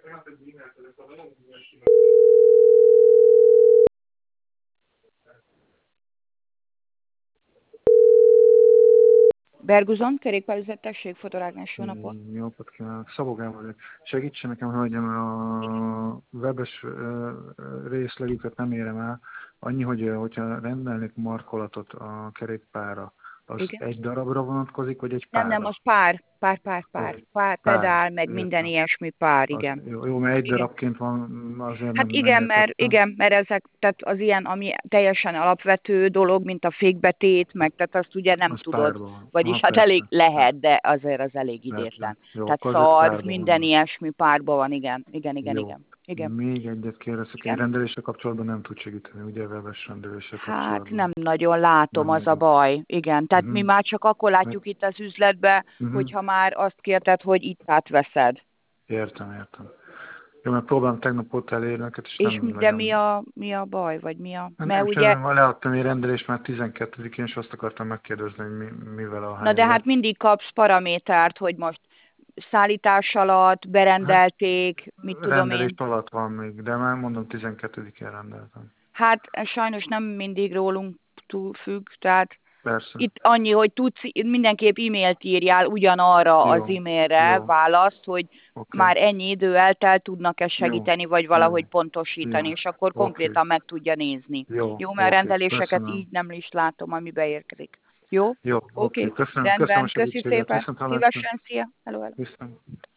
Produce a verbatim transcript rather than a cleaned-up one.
Berguzon, kerékpárüzetesség, Fotorágnás, jó napot! Jó napot kívánok! Szabó Gábor vagyok. Segítsen nekem, hölgyem, a webes részlegüket nem érem el. Annyi, hogy hogyha rendelnék markolatot a kerékpárra, az Igen? egy darabra vonatkozik, vagy egy Nem, nem, párra? az pár, pár, pár, pár, Egy pár, pár, pedál, meg minden értem. ilyesmi pár, Az, igen. jó, jó, mert egy Igen. darabként van, azért Hát nem, nem igen, mert, értettem. igen, mert ezek, tehát az ilyen, ami teljesen alapvető dolog, mint a fékbetét, meg tehát azt ugye nem Az tudod, párban van. vagyis Aha, hát elég persze. lehet, de azért az elég Persze. idétlen. Jó, Tehát akkor az egy szarv, párban minden van. ilyesmi párban van, igen, igen, igen, Jó. igen. Igen. Még egyet kérdezek, egy Igen? rendelésre kapcsolatban nem tud segíteni, ugye webes rendeléssel Hát nem kapcsolatban. nagyon látom, Nem az a nagyon. baj. Igen, tehát mi Uh-huh. már csak akkor Mert, látjuk itt az üzletbe, uh-huh. hogyha már azt kérted, hogy itt átveszed. Értem, értem. Jó, mert próbálom tegnap ott elérni őket, és nem És mi- de mi nagyon... a, mi a baj, vagy mi a... Nem, Mert nem ugye, semmi, leadtam egy rendelést már tizenkettedikén, és azt akartam megkérdezni, hogy mi, mivel a na de hát helyzet. mindig kapsz paramétert, hogy most szállítás alatt Hát berendelték, mit tudom rendelés én. alatt van még, de már mondom tizenkettedikén rendeltem. Hát sajnos nem mindig rólunk túl függ, tehát Persze. itt annyi, hogy tudsz, mindenképp e-mailt írjál ugyanarra az Jó, e-mailre jó, választ, hogy oké. már ennyi idő eltelt, tudnak-e Jó, segíteni, vagy valahogy jó, pontosítani, jó, és akkor oké. konkrétan meg tudja nézni. Jó, Jó, mert a oké. rendeléseket Köszönöm. így nem is látom, ami beérkezik. Jó? Jó, Oké, oké. Köszönöm, köszönöm a rendben, köszi segítséget. szépen. Viszont hallásra. Szívesen, szia. Hello, hello. Viszont.